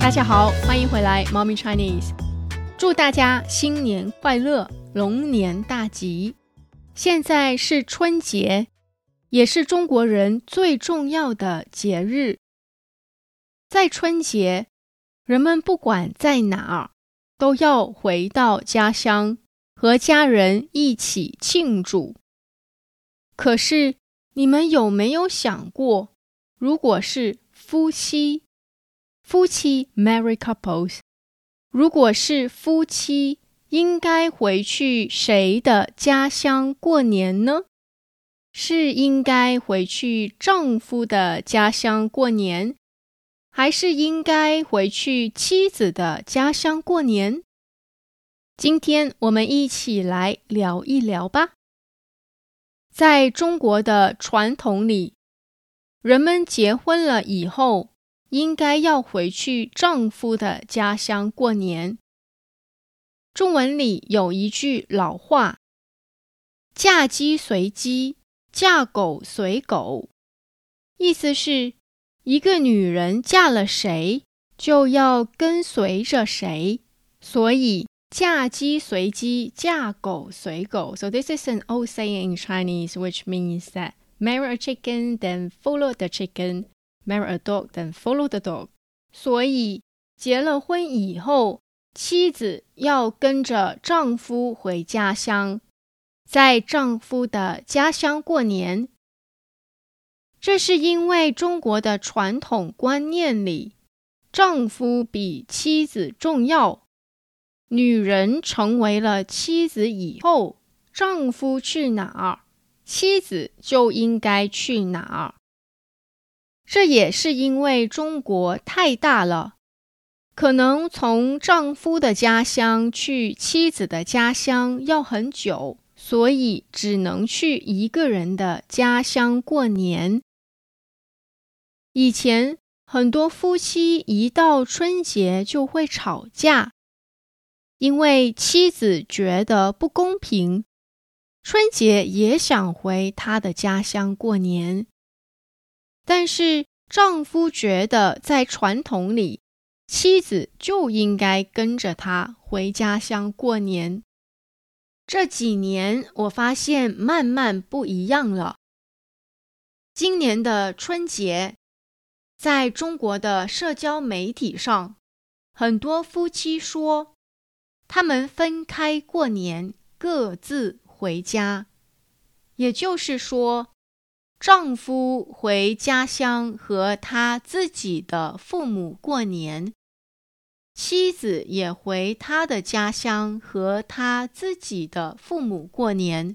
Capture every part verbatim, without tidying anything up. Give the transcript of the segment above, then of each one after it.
大家好，欢迎回来 Mommy Chinese， 祝大家新年快乐，龙年大吉。现在是春节，也是中国人最重要的节日。在春节，人们不管在哪儿，都要回到家乡，和家人一起庆祝。可是，你们有没有想过，如果是夫妻，夫妻 married couples， 如果是夫妻，应该回去谁的家乡过年呢？是应该回去丈夫的家乡过年，还是应该回去妻子的家乡过年？今天我们一起来聊一聊吧。在中国的传统里，人们结婚了以后，应该要回去丈夫的家乡过年。中文里有一句老话，嫁鸡随鸡，嫁狗随狗，意思是一个女人嫁了谁，就要跟随着谁，所以嫁鸡随鸡，嫁狗随狗。So this is an old saying in Chinese, which means that marry a chicken, then follow the chicken, marry a dog, then follow the dog. 所以结了婚以后，妻子要跟着丈夫回家乡，在丈夫的家乡过年。这是因为中国的传统观念里，丈夫比妻子重要。女人成为了妻子以后，丈夫去哪儿，妻子就应该去哪儿。这也是因为中国太大了，可能从丈夫的家乡去妻子的家乡要很久，所以只能去一个人的家乡过年。以前很多夫妻一到春节就会吵架，因为妻子觉得不公平，春节也想回她的家乡过年。但是丈夫觉得在传统里，妻子就应该跟着他回家乡过年。这几年我发现慢慢不一样了。今年的春节，在中国的社交媒体上，很多夫妻说他们分开过年，各自回家。也就是说，丈夫回家乡和他自己的父母过年，妻子也回他的家乡和他自己的父母过年。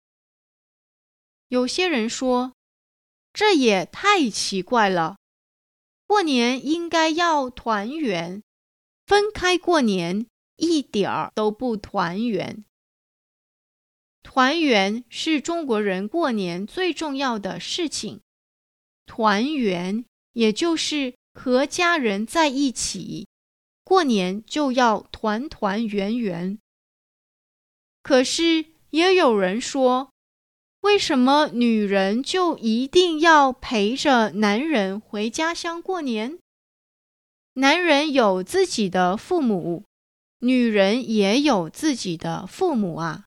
有些人说，这也太奇怪了，过年应该要团圆，分开过年一点儿都不团圆。团圆是中国人过年最重要的事情，团圆也就是和家人在一起，过年就要团团圆圆。可是也有人说，为什么女人就一定要陪着男人回家乡过年？男人有自己的父母，女人也有自己的父母啊。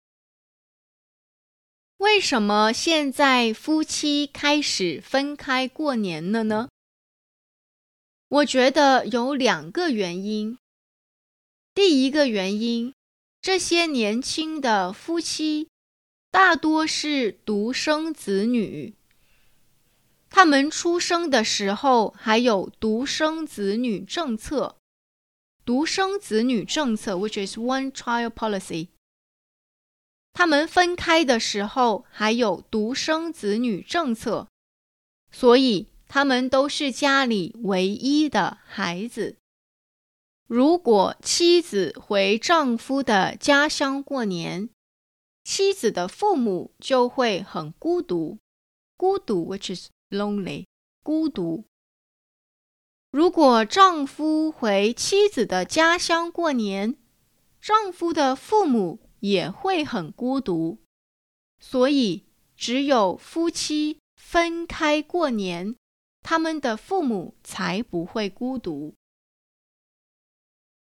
为什么现在夫妻开始分开过年了呢？我觉得有两个原因。第一个原因，这些年轻的夫妻大多是独生子女，他们出生的时候还有独生子女政策。独生子女政策 which is one child policy， 他们分开的时候还有独生子女政策，所以他们都是家里唯一的孩子。如果妻子回丈夫的家乡过年，妻子的父母就会很孤独，孤独 which is lonely， 孤独。如果丈夫回妻子的家乡过年，丈夫的父母也会很孤独，所以只有夫妻分开过年，他们的父母才不会孤独。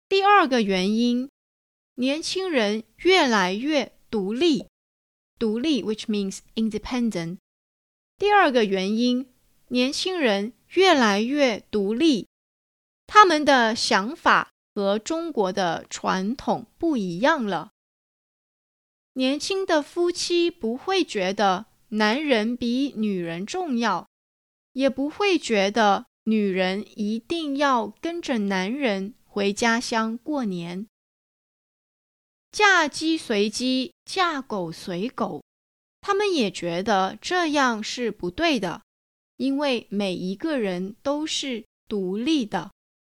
第二个原因，年轻人越来越独立，独立 which means independent。第二个原因，年轻人越来越独立，他们的想法和中国的传统不一样了。年轻的夫妻不会觉得男人比女人重要，也不会觉得女人一定要跟着男人回家乡过年。嫁鸡随鸡，嫁狗随狗，他们也觉得这样是不对的，因为每一个人都是独立的。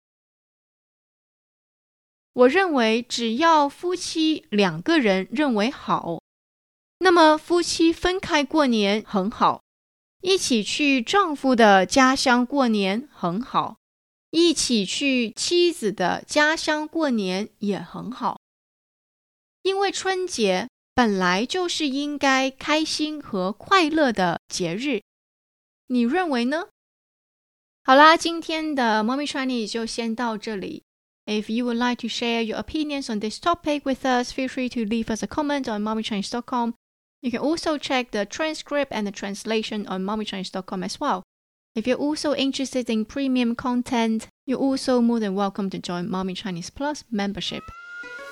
我认为只要夫妻两个人认为好，那么夫妻分开过年很好，一起去丈夫的家乡过年很好，一起去妻子的家乡过年也很好。因为春节本来就是应该开心和快乐的节日，你认为呢？好啦，今天的 Mommy Chinese 就先到这里。If you would like to share your opinions on this topic with us, feel free to leave us a comment on mommy chinese dot com. You can also check the transcript and the translation on mommy chinese dot com as well. If you're also interested in premium content, you're also more than welcome to join Mommy Chinese Plus membership.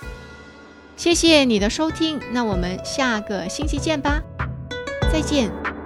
谢谢你的收听，那我们下个星期见吧，再见。